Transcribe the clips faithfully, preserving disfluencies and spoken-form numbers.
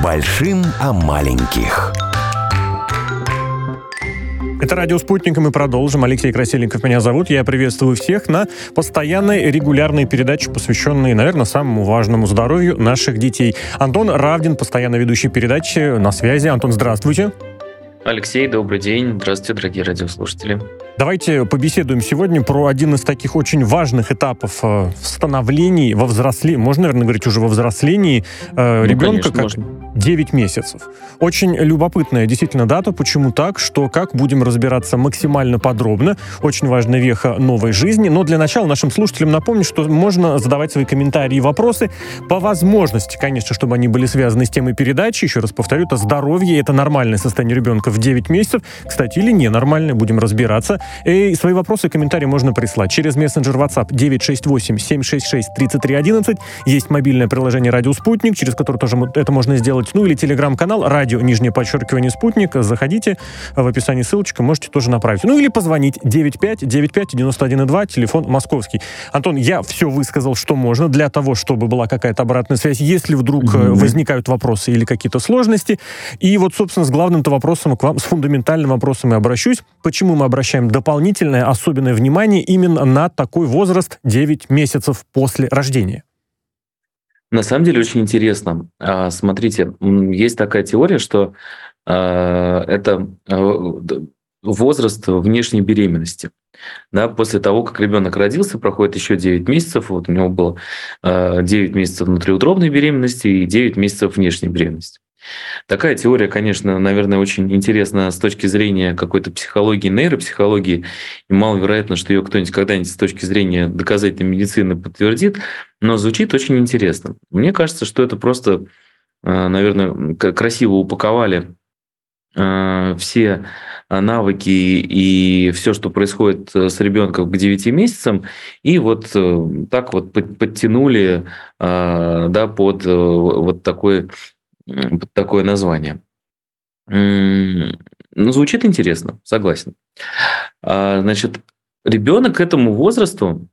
Большим о маленьких. Это «Радио Спутник», и мы продолжим. Алексей Красильников меня зовут. Я приветствую всех на постоянной регулярной передаче, посвященной, наверное, самому важному здоровью наших детей. Антон Равдин, постоянно ведущий передачи, на связи. Антон, здравствуйте. Алексей, добрый день. Здравствуйте, дорогие радиослушатели. Давайте побеседуем сегодня про один из таких очень важных этапов в становлении, во взрослении, можно, наверное, говорить уже во взрослении э, ну, ребенка, как девять месяцев. Очень любопытная действительно дата. Почему так? Что как? Будем разбираться максимально подробно. Очень важная веха новой жизни. Но для начала нашим слушателям напомню, что можно задавать свои комментарии и вопросы по возможности, конечно, чтобы они были связаны с темой передачи. Еще раз повторю, это здоровье, это нормальное состояние ребенка в девять месяцев. Кстати, или ненормальное, будем разбираться. И свои вопросы и комментарии можно прислать через мессенджер WhatsApp девять шесть восемь семь шесть шесть тридцать три одиннадцать. Есть мобильное приложение «Радио Спутник», через которое тоже это можно сделать. Ну или телеграм-канал «Радио», нижнее подчеркивание, «Спутник». Заходите, в описании ссылочка, можете тоже направить. Ну или позвонить девять пять девять пять девяносто один два, телефон московский. Антон, я все высказал, что можно, для того, чтобы была какая-то обратная связь, если вдруг mm-hmm. возникают вопросы или какие-то сложности. И вот, собственно, с главным-то вопросом к вам, с фундаментальным вопросом я обращусь. Почему мы обращаем дополнительное, особенное внимание именно на такой возраст девять месяцев после рождения? На самом деле очень интересно. Смотрите, есть такая теория, что это возраст внешней беременности. Да, после того, как ребенок родился, проходит еще девять месяцев. Вот у него было девять месяцев внутриутробной беременности и девять месяцев внешней беременности. Такая теория, конечно, наверное, очень интересна с точки зрения какой-то психологии, нейропсихологии, и маловероятно, что ее кто-нибудь когда-нибудь с точки зрения доказательной медицины подтвердит, но звучит очень интересно. Мне кажется, что это просто, наверное, красиво упаковали все навыки и все, что происходит с ребенком к девяти месяцам, и вот так вот подтянули, да, под вот такой... такое название. Ну, звучит интересно, согласен. Значит, ребенок к этому возрасту,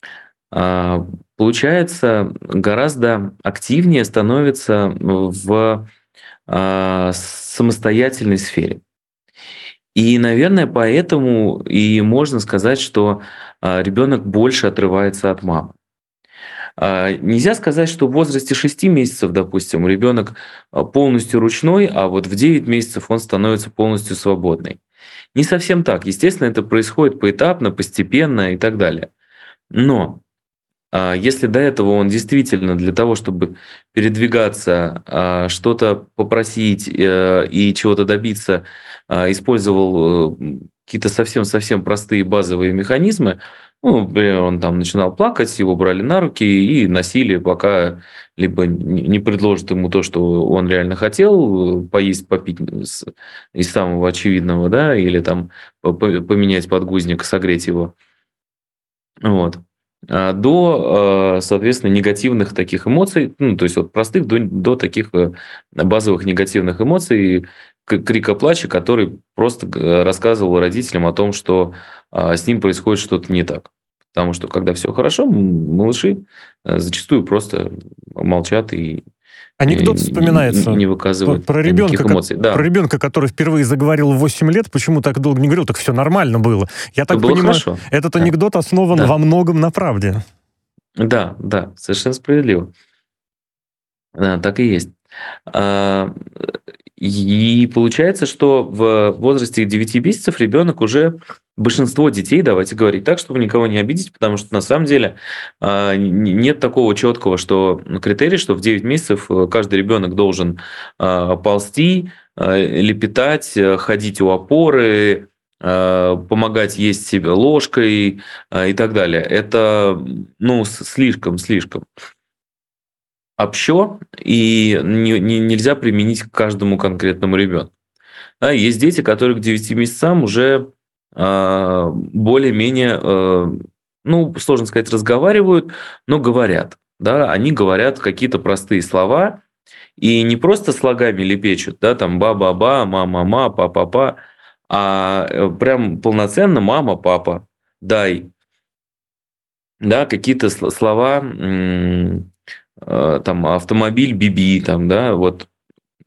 получается, гораздо активнее становится в самостоятельной сфере. И, наверное, поэтому и можно сказать, что ребенок больше отрывается от мамы. Нельзя сказать, что в возрасте шести месяцев, допустим, ребенок полностью ручной, а вот в девять месяцев он становится полностью свободный. Не совсем так. Естественно, это происходит поэтапно, постепенно и так далее. Но если до этого он действительно для того, чтобы передвигаться, что-то попросить и чего-то добиться, использовал какие-то совсем-совсем простые базовые механизмы, ну, например, он там начинал плакать, его брали на руки и носили, пока либо не предложат ему то, что он реально хотел, поесть, попить из самого очевидного, да, или там поменять подгузник, согреть его. Вот. До, соответственно, негативных таких эмоций, ну, то есть от простых до, до таких базовых негативных эмоций, крика, плача, который просто рассказывал родителям о том, что с ним происходит что-то не так. Потому что, когда все хорошо, малыши зачастую просто молчат и Анекдот вспоминается не выказывают про ребенка, никаких эмоций. Да. Про ребенка, который впервые заговорил в восемь лет, почему так долго не говорил, так все нормально было. Я так было понимаю, хорошо. Этот да. анекдот основан да. во многом на правде. Да, да, совершенно справедливо. Да, так и есть. И получается, что в возрасте девяти месяцев ребенок уже, большинство детей, давайте говорить так, чтобы никого не обидеть, потому что на самом деле нет такого четкого что, критерия, что в девять месяцев каждый ребенок должен ползти, лепетать, ходить у опоры, помогать есть себе ложкой и так далее. Это ну, слишком-слишком общо, и не, не, нельзя применить к каждому конкретному ребенку. Да, есть дети, которые к девяти месяцам уже э, более-менее, э, ну, сложно сказать, разговаривают, но говорят. Да, они говорят какие-то простые слова, и не просто слогами лепечут, да, там ба-ба-ба, ма-ма-ма, па-па-па, а прям полноценно мама, папа, дай. Да, какие-то слова... М- там автомобиль, биби, там, да, вот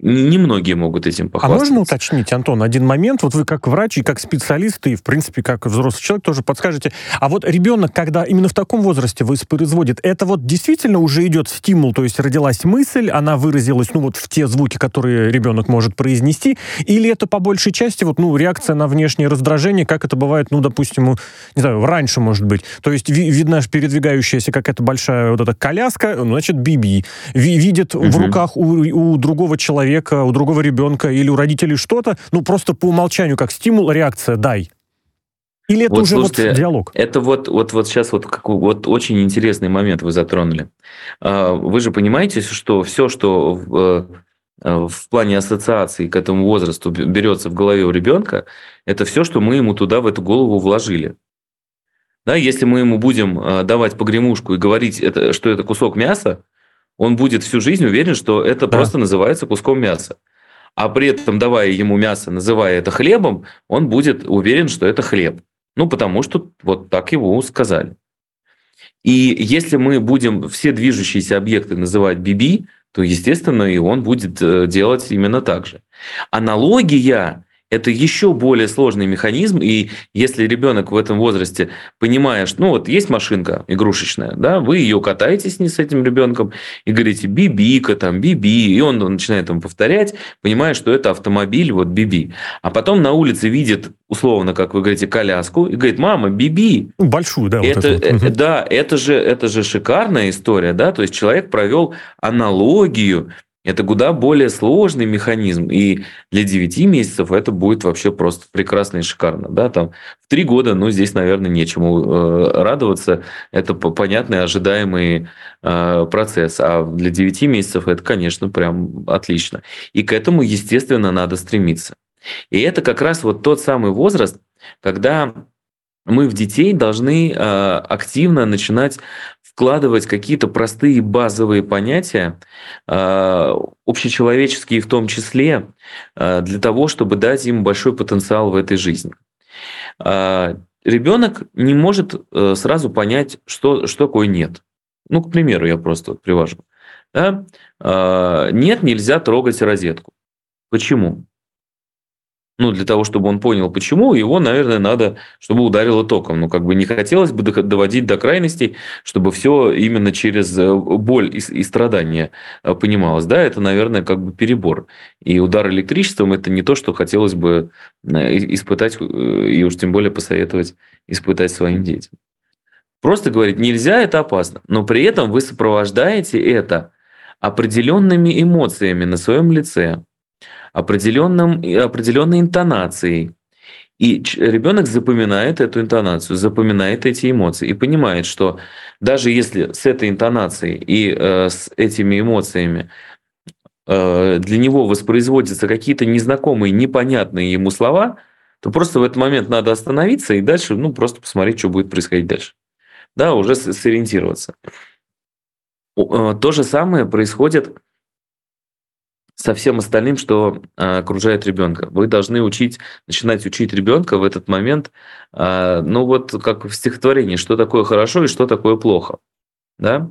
немногие могут этим А похвастаться. можно уточнить, Антон, один момент? Вот вы как врач и как специалист, и, в принципе, как взрослый человек тоже подскажете. А вот ребенок, когда именно в таком возрасте воспроизводит, это вот действительно уже идет стимул, то есть родилась мысль, она выразилась, ну, вот в те звуки, которые ребенок может произнести, или это по большей части вот, ну, реакция на внешнее раздражение, как это бывает, ну, допустим, у, не знаю, раньше, может быть. То есть ви- видна ж передвигающаяся какая-то большая вот эта коляска, ну, значит, биби. Ви- видит в Мгм. руках у, у другого человека, у другого ребенка или у родителей что-то, ну, просто по умолчанию, как стимул, реакция «дай». Или это Вот уже вот слушайте, диалог? это вот, вот, вот сейчас вот, какой- вот очень интересный момент вы затронули. А, Вы же понимаете, что все, что в, э, в плане ассоциаций к этому возрасту б- берется в голове у ребенка, это все, что мы ему туда, в эту голову вложили. Да, если мы ему будем э, давать погремушку и говорить, это, что это кусок мяса, он будет всю жизнь уверен, что это Да. просто называется куском мяса. А при этом, давая ему мясо, называя это хлебом, он будет уверен, что это хлеб. Ну, потому что вот так его сказали. И если мы будем все движущиеся объекты называть би би, то, естественно, и он будет э, делать именно так же. Аналогия– это еще более сложный механизм, и если ребенок в этом возрасте, понимаешь, ну вот есть машинка игрушечная, да, вы ее катаете с, ней, с этим ребенком и говорите «бибика», там «биби», и он начинает там повторять, понимая, что это автомобиль, вот «биби». А потом на улице видит, условно, как вы говорите, коляску, и говорит «мама, биби». Ну, большую, да, вот Это, эту вот. э, Мгм. да, это же, это же шикарная история, да, то есть человек провел аналогию, это куда более сложный механизм, и для девяти месяцев это будет вообще просто прекрасно и шикарно, да, там в три года, ну, здесь, наверное, нечему э, радоваться, это по- понятный, ожидаемый э, процесс, а для девяти месяцев это, конечно, прям отлично, и к этому, естественно, надо стремиться. И это как раз вот тот самый возраст, когда мы в детей должны э, активно начинать вкладывать какие-то простые базовые понятия, э, общечеловеческие в том числе, э, для того, чтобы дать им большой потенциал в этой жизни. Э, ребенок не может э, сразу понять, что, что такое нет. Ну, к примеру, я просто вот привожу. Да? Э, нет, нельзя трогать розетку. Почему? Ну, для того, чтобы он понял, почему, его, наверное, надо, чтобы ударило током. Ну, как бы не хотелось бы дох- доводить до крайностей, чтобы все именно через э, боль и, с- и страдания э, понималось. Да, это, наверное, как бы перебор. И удар электричеством – это не то, что хотелось бы э, и- испытать, э, и уж тем более посоветовать испытать своим детям. Просто говорить нельзя, это опасно. Но при этом вы сопровождаете это определенными эмоциями на своем лице, определенным, и определенной интонацией. И ч- ребенок запоминает эту интонацию, запоминает эти эмоции и понимает, что даже если с этой интонацией и э, с этими эмоциями э, для него воспроизводятся какие-то незнакомые, непонятные ему слова, то просто в этот момент надо остановиться и дальше, ну, просто посмотреть, что будет происходить дальше. Да, уже с- сориентироваться. О, э, То же самое происходит со всем остальным, что а, окружает ребенка. Вы должны учить, начинать учить ребенка в этот момент, а, ну вот как в стихотворении, что такое хорошо и что такое плохо. Да?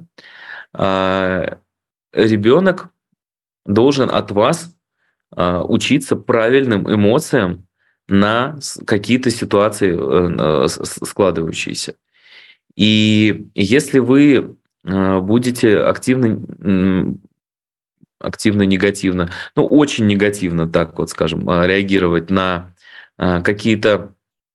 А, ребенок должен от вас а, учиться правильным эмоциям на с- какие-то ситуации э, с- с- складывающиеся. И если вы а, будете активно м, активно негативно, ну, очень негативно, так вот скажем, а, реагировать на а, какие-то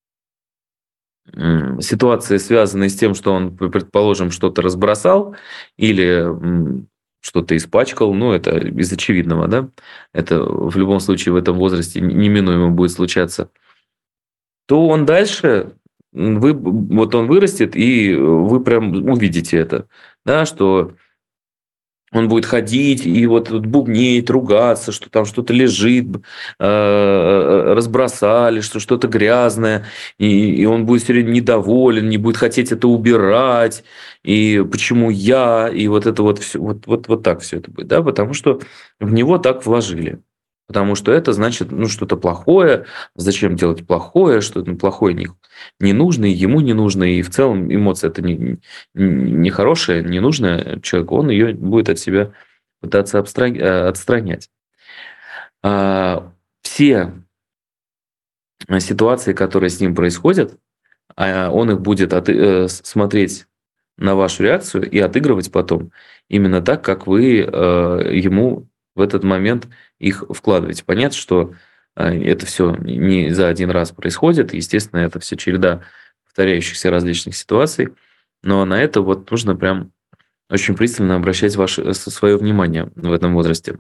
м, ситуации, связанные с тем, что он, п- предположим, что-то разбросал или м, что-то испачкал, ну, это из очевидного, да, это в любом случае в этом возрасте неминуемо будет случаться, то он дальше, м, вы, вот он вырастет, и вы прям увидите это, да, что он будет ходить и вот тут бубнить, ругаться, что там что-то лежит, э, разбросали, что что-то грязное, и, и он будет все время недоволен, не будет хотеть это убирать, и почему я, и вот это вот все, вот, вот, вот так все это будет, да, потому что в него так вложили. Потому что это значит, ну, что-то плохое, зачем делать плохое, что-то плохое не, не нужно, и ему не нужно, и в целом эмоция это не, нехорошая, ненужная человеку, он ее будет от себя пытаться абстраг- э, отстранять. А, все ситуации, которые с ним происходят, а, он их будет от, э, смотреть на вашу реакцию и отыгрывать потом именно так, как вы э, ему в этот момент их вкладываете. Понятно, что э, это все не за один раз происходит, естественно, это все череда повторяющихся различных ситуаций, но на это вот нужно прям очень пристально обращать ваше, свое внимание в этом возрасте.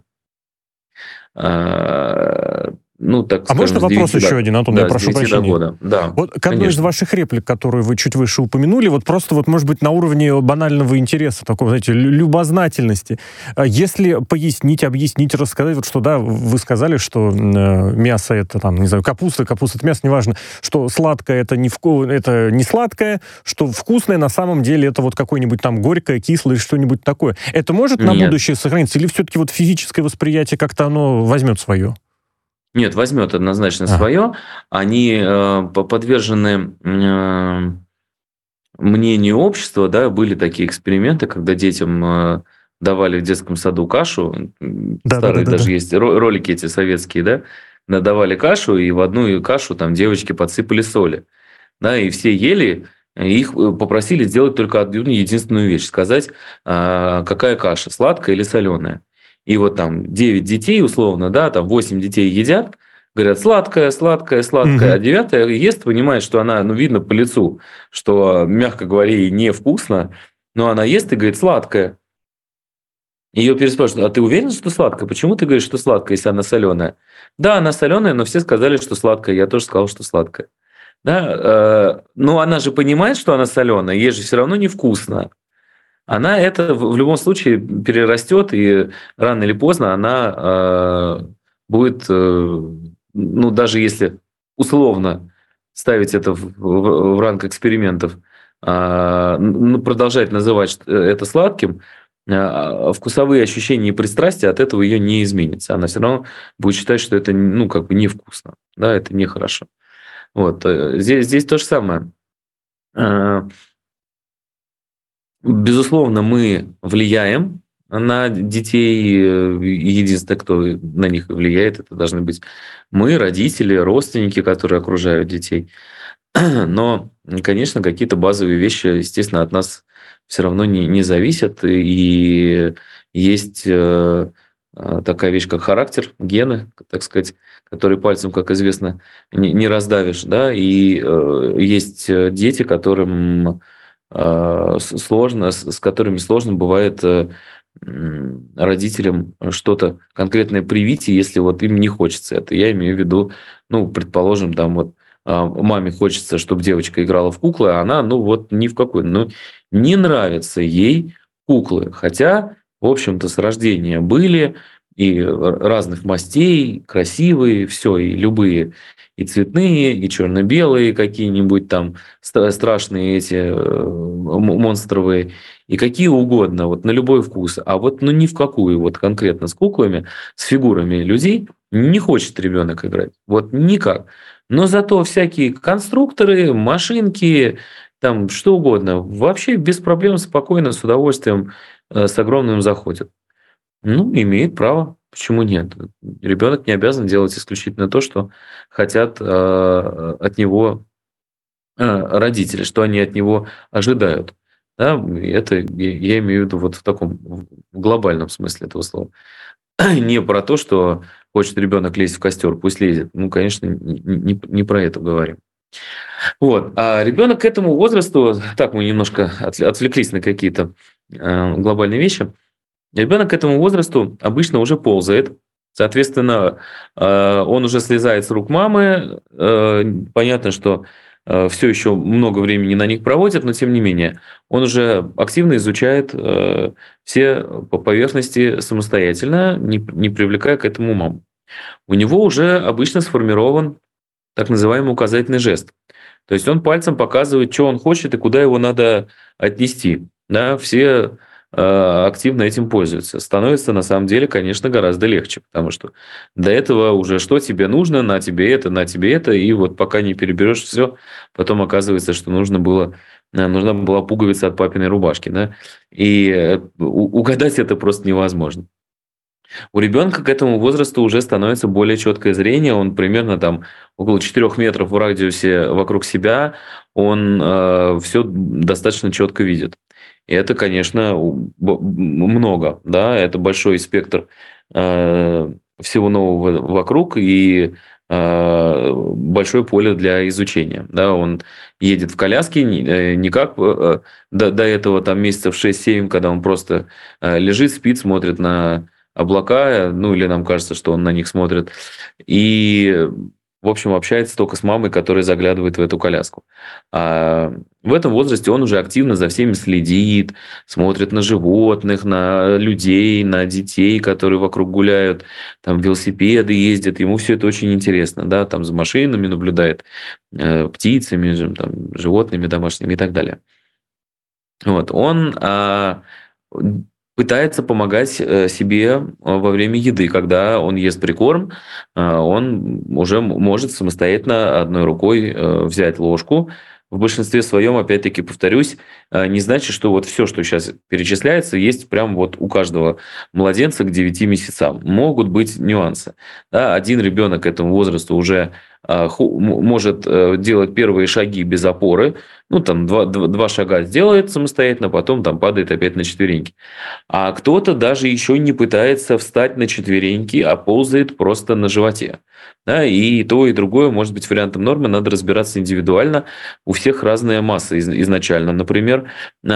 А, ну, так А скажем, можно с вопрос девяти еще до, один, Антон, да, я с прошу девяти до прощения. года. Да, Вот к одной из конечно. ваших реплик, которую вы чуть выше упомянули, вот просто вот, может быть, на уровне банального интереса, такого, знаете, лю- любознательности. А Если пояснить, объяснить, рассказать, вот что, да, вы сказали, что э, мясо это, там, не знаю, капуста, капуста это мясо, неважно, что сладкое это не, вку, это не сладкое, что вкусное на самом деле это вот какое-нибудь там горькое, кислое или что-нибудь такое. Это может на Нет. будущее сохраниться? Или все-таки вот физическое восприятие как-то оно возьмет свое? Нет, возьмет однозначно Ага. свое. Они э, по- подвержены э, мнению общества, да, были такие эксперименты, когда детям э, давали в детском саду кашу, м, старые даже Да-да-да-да. есть ро- ролики эти советские, да, да, давали кашу, и в одну кашу там девочки подсыпали соли, да, и все ели, и их э, попросили сделать только одну единственную вещь, сказать, а, какая каша, сладкая или соленая. И вот там девять детей, условно, да, там восемь детей едят, говорят, сладкая, сладкая, сладкая, а Мгм. девятая ест, понимает, что она, ну, видно по лицу, что, мягко говоря, ей невкусно, но она ест и говорит, сладкая. Ее переспрашивают, а ты уверен, что сладкая? Почему ты говоришь, что сладкая, если она соленая? Да, она соленая, но все сказали, что сладкая. Я тоже сказал, что сладкая. Да, э, но она же понимает, что она соленая, ей же все равно невкусно. Она это в в любом случае перерастет, и рано или поздно она э, будет, э, ну, даже если условно ставить это в, в- в ранг экспериментов, а, ну, продолжать называть ш- это сладким, а, вкусовые ощущения и пристрастия от этого ее не изменится. Она все равно будет считать, что это, ну, как бы невкусно, да, это нехорошо. Вот. э, Здесь, здесь то же самое. Э, Безусловно, мы влияем на детей. э, и Единственное, кто на них влияет, это должны быть мы, родители, родственники, которые окружают детей. Но, конечно, какие-то базовые вещи, естественно, от нас все равно не, не зависят. И есть э, э, такая вещь, как характер, гены, так сказать, которые пальцем, как известно, не, не раздавишь. Да? И э, есть э, дети, которым э, с- сложно, с, с которыми сложно бывает э, м, родителям что-то конкретное привить, если вот им не хочется это. Я имею в виду, ну, предположим, там вот а, маме хочется, чтобы девочка играла в куклы, а она, ну, вот ни в какой. Ну, не нравятся ей куклы. Хотя, в общем-то, с рождения были и р- разных мастей, красивые, все, и любые, и цветные, и черно-белые какие-нибудь там стра- страшные эти э, м- монстровые, и какие угодно, вот на любой вкус. А вот, ну, ни в какую, вот конкретно с куклами, с фигурами людей не хочет ребенок играть. Вот никак. Но зато всякие конструкторы, машинки, там что угодно, вообще без проблем, спокойно, с удовольствием, э, с огромным заходят. Ну, имеет право. Почему нет? Ребенок не обязан делать исключительно то, что хотят э, от него э, родители, что они от него ожидают. Да, и это я я имею в виду вот в таком в глобальном смысле этого слова. Не про то, что хочет ребенок лезть в костер, пусть лезет. Ну, конечно, не, не- не про это говорим. Вот. А ребенок к этому возрасту, так мы немножко отвл- отвлеклись на какие-то э, глобальные вещи. Ребенок к этому возрасту обычно уже ползает. Соответственно, э, он уже слезает с рук мамы. Э, Понятно, что все еще много времени на них проводит, но тем не менее, он уже активно изучает э, все по- поверхности самостоятельно, не, не привлекая к этому маму. У него уже обычно сформирован так называемый указательный жест. То есть он пальцем показывает, что он хочет и куда его надо отнести. Да, все э, активно этим пользуются. Становится на самом деле, конечно, гораздо легче, потому что до этого уже что тебе нужно, на тебе это, на тебе это, и вот пока не переберешь все, потом оказывается, что нужно было, э, нужна была пуговица от папиной рубашки, да, и э, у- угадать это просто невозможно. У ребенка к этому возрасту уже становится более четкое зрение, он примерно там около четырёх метров в радиусе вокруг себя, он э, все достаточно четко видит. И это, конечно, много, да, это большой спектр э, всего нового вокруг и э, большое поле для изучения. Да, он едет в коляске, не как э, до, до этого там месяцев шесть-семь, когда он просто э, лежит, спит, смотрит на облака, ну или нам кажется, что он на них смотрит, и, в общем, общается только с мамой, которая заглядывает в эту коляску. А в этом возрасте он уже активно за всеми следит, смотрит на животных, на людей, на детей, которые вокруг гуляют, там велосипеды ездят, ему все это очень интересно, да, там за машинами наблюдает, э, птицами, там, животными домашними и так далее. Вот, он... А, пытается помогать себе во время еды. Когда он ест прикорм, он уже может самостоятельно одной рукой взять ложку. В большинстве своем, опять-таки, повторюсь, не значит, что вот все, что сейчас перечисляется, есть прямо вот у каждого младенца к девяти месяцам. Могут быть нюансы. Да, один ребенок к этому возрасту уже может делать первые шаги без опоры, ну, там, два, два, два шага сделает самостоятельно, потом там падает опять на четвереньки. А кто-то даже еще не пытается встать на четвереньки, а ползает просто на животе. Да, и то, и другое может быть вариантом нормы, надо разбираться индивидуально. У всех разная масса изначально. Например,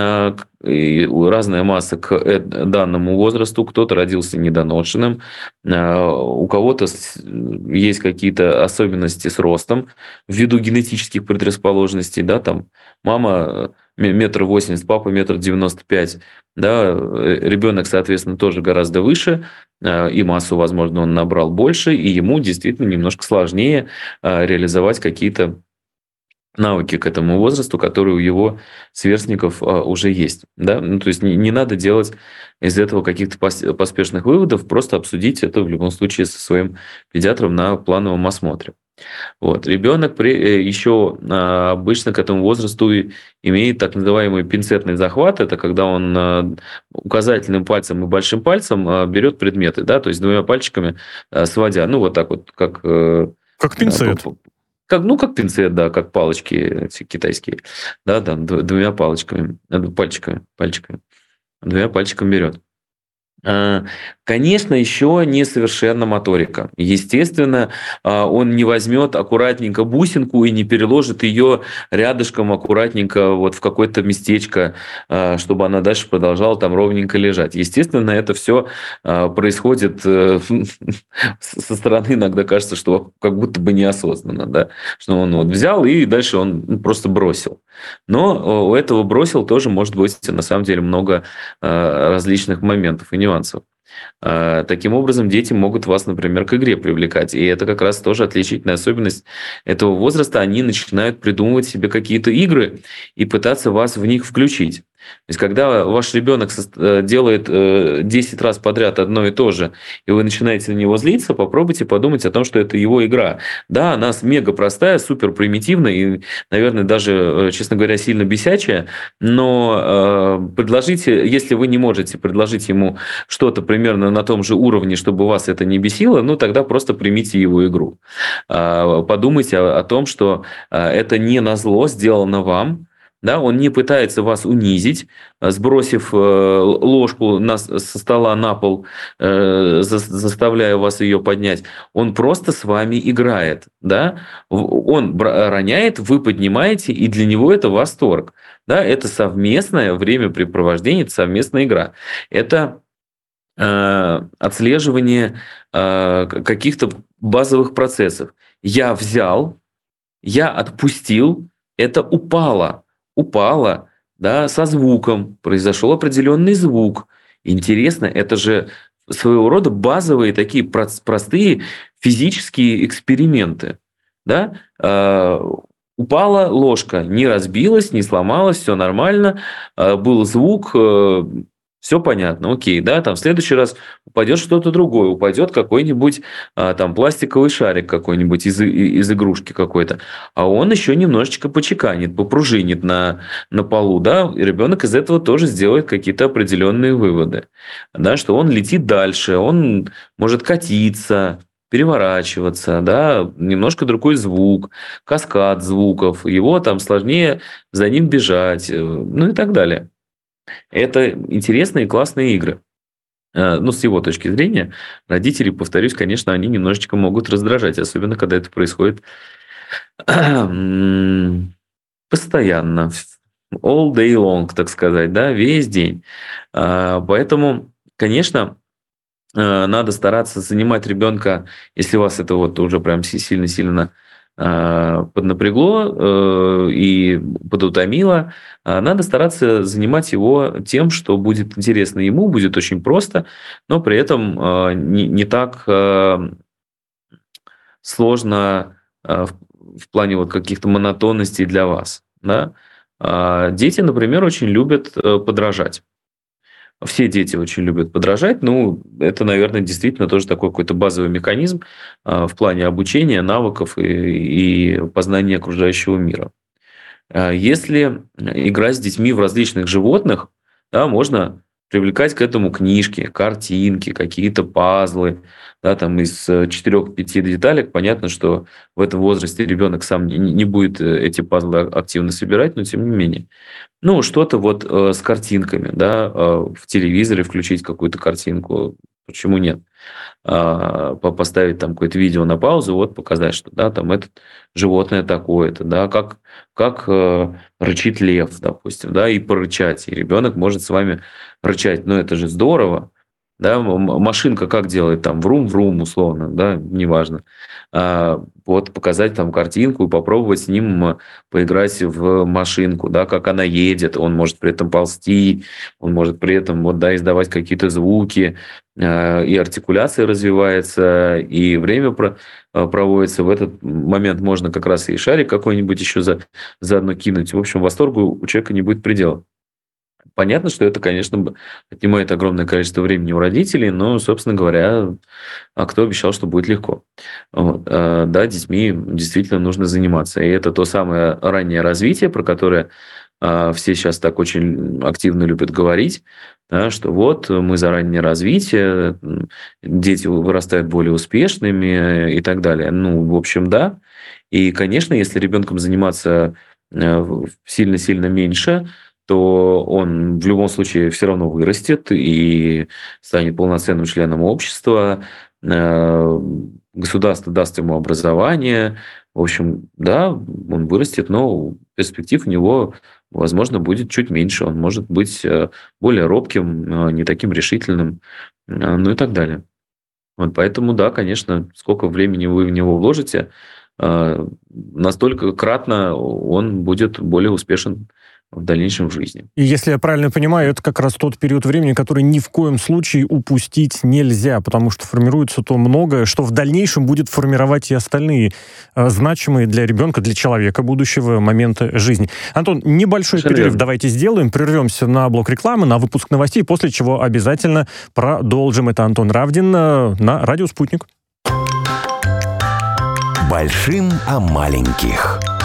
разная масса к данному возрасту. Кто-то родился недоношенным, у кого-то есть какие-то особенности с ростом ввиду генетических предрасположенностей, да, там мама метр восемьдесят, папа метр девяносто пять, да, ребенок, соответственно, тоже гораздо выше, и массу, возможно, он набрал больше, и ему действительно немножко сложнее реализовать какие-то навыки к этому возрасту, которые у его сверстников уже есть. Да? Ну, то есть не, не надо делать из этого каких-то поспешных выводов, просто обсудить это в любом случае со своим педиатром на плановом осмотре. Вот. Ребенок при, еще а, обычно к этому возрасту имеет так называемый пинцетный захват. Это когда он а, указательным пальцем и большим пальцем а, берет предметы, да, то есть двумя пальчиками а, сводя, ну вот так вот, как... Как пинцет. Да, как, ну, как пинцет, да, как палочки китайские, да, там, двумя палочками, пальчиками, пальчиками, двумя пальчиками берет. Конечно, еще несовершенна моторика. Естественно, он не возьмет аккуратненько бусинку и не переложит ее рядышком аккуратненько вот в какое-то местечко, чтобы она дальше продолжала там ровненько лежать. Естественно, это все происходит со стороны, иногда кажется, что как будто бы неосознанно, да? Что он вот взял и дальше он просто бросил. Но у этого бросил тоже может быть на самом деле много различных моментов и нюансов. Таким образом, дети могут вас, например, к игре привлекать. И это как раз тоже отличительная особенность этого возраста. Они начинают придумывать себе какие-то игры и пытаться вас в них включить. То есть, когда ваш ребенок делает десять раз подряд одно и то же, и вы начинаете на него злиться, попробуйте подумать о том, что это его игра. Да, она мега простая, супер примитивная и, наверное, даже, честно говоря, сильно бесячая, но предложите, если вы не можете предложить ему что-то примерно на том же уровне, чтобы вас это не бесило, ну, тогда просто примите его игру. Подумайте о том, что это не назло сделано вам. Да, он не пытается вас унизить, сбросив ложку на, со стола на пол, э, за, заставляя вас ее поднять. Он просто с вами играет. Да? Он роняет, вы поднимаете, и для него это восторг. Да? Это совместное времяпрепровождение, это совместная игра. Это э, отслеживание э, каких-то базовых процессов. Я взял, я отпустил, это упало. Упала, да, со звуком, произошел определенный звук. Интересно, это же своего рода базовые такие простые физические эксперименты. Да? Э, упала ложка, не разбилась, не сломалась, все нормально, э, был звук, э, все понятно, окей, да, там в следующий раз упадет что-то другое, упадет какой-нибудь а, там пластиковый шарик какой-нибудь из, из игрушки какой-то, а он еще немножечко почеканит, попружинит на, на полу, да, и ребенок из этого тоже сделает какие-то определенные выводы, да, что он летит дальше, он может катиться, переворачиваться, да, немножко другой звук, каскад звуков, его там сложнее за ним бежать, ну и так далее. Это интересные и классные игры. Ну, с его точки зрения, родители, повторюсь, конечно, они немножечко могут раздражать, особенно когда это происходит постоянно, all day long, так сказать, да, весь день. Поэтому, конечно, надо стараться занимать ребенка, если вас это вот уже прям сильно-сильно поднапрягло и подутомило, надо стараться занимать его тем, что будет интересно ему, будет очень просто, но при этом не, не так сложно в плане вот каких-то монотонностей для вас. Да? Дети, например, очень любят подражать. Все дети очень любят подражать. Ну, это, наверное, действительно тоже такой какой-то базовый механизм в плане обучения, навыков и, и познания окружающего мира. Если играть с детьми в различных животных, да, можно привлекать к этому книжки, картинки, какие-то пазлы, да, там из четырех-пяти деталек. Понятно, что в этом возрасте ребенок сам не будет эти пазлы активно собирать, но тем не менее. Ну, что-то вот э, с картинками, да, э, в телевизоре включить какую-то картинку, почему нет? Э, поставить там какое-то видео на паузу, вот показать, что, да, там это животное такое-то, да, как, как э, рычит лев, допустим, да, и порычать, и ребенок может с вами рычать, ну, это же здорово, да, машинка как делает, там, врум-врум, условно, да, неважно. А, вот показать там картинку и попробовать с ним поиграть в машинку, да, как она едет, он может при этом ползти, он может при этом, вот, да, издавать какие-то звуки, а, и артикуляция развивается, и время про, проводится. В этот момент можно как раз и шарик какой-нибудь еще за, заодно кинуть. В общем, восторгу у человека не будет предела. Понятно, что это, конечно, отнимает огромное количество времени у родителей, но, собственно говоря, а кто обещал, что будет легко? Вот. Да, детьми действительно нужно заниматься. И это то самое раннее развитие, про которое все сейчас так очень активно любят говорить, да, что вот мы за раннее развитие, дети вырастают более успешными и так далее. Ну, в общем, да. И, конечно, если ребенком заниматься сильно-сильно меньше, то он в любом случае все равно вырастет и станет полноценным членом общества, государство даст ему образование. В общем, да, он вырастет, но перспектив у него, возможно, будет чуть меньше. Он может быть более робким, не таким решительным, ну и так далее. Вот поэтому, да, конечно, сколько времени вы в него вложите, настолько кратно он будет более успешен в дальнейшем в жизни. И если я правильно понимаю, это как раз тот период времени, который ни в коем случае упустить нельзя, потому что формируется то многое, что в дальнейшем будет формировать и остальные э, значимые для ребенка, для человека будущего моменты жизни. Антон, небольшой Совершенно перерыв верно. Давайте сделаем, прервемся на блок рекламы, на выпуск новостей, после чего обязательно продолжим. Это Антон Равдин э, на радио «Спутник». Большим о маленьких.